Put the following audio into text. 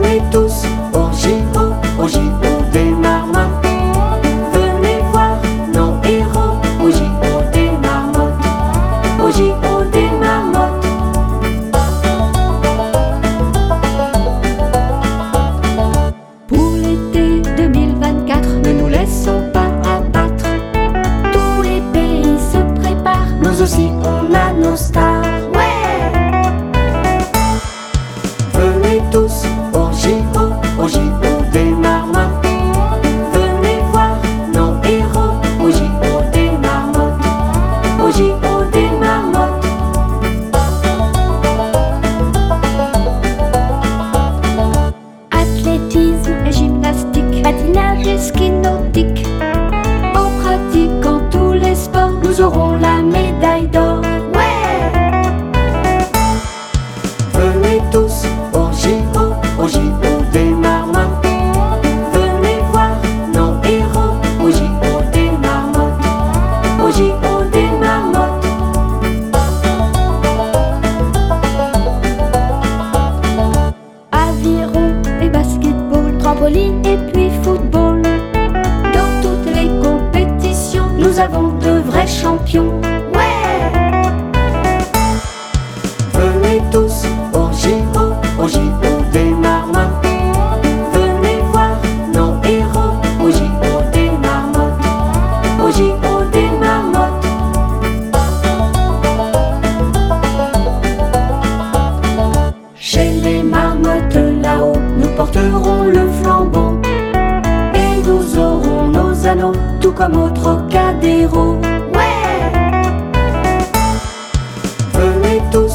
Venez tous au JO des marmottes. Venez voir nos héros au JO des marmottes. Au JO des marmottes. Pour l'été 2024, ne nous laissons pas abattre. Tous les pays se préparent, nous aussi on a nos stars. Ouais! Venez tous au JO des marmottes. Venez voir nos héros au JO des marmottes. Au JO des marmottes. Athlétisme et gymnastique, patinage et ski nautique. En pratiquant tous les sports, nous aurons la médaille d'or. Ouais! Venez tous au JO des marmottes. Venez voir nos héros au JO des marmottes. Au JO des marmottes. Aviron et basketball, trampoline et puis football. Dans toutes les compétitions, nous avons de vrais champions. Ouais! Venez tous au JO des marmottes. Venez voir nos héros au JO des marmottes. Au JO des marmottes. Chez les marmottes là-haut, nous porterons le flambeau. Et nous aurons nos anneaux, tout comme au Trocadéro. Ouais! Venez tous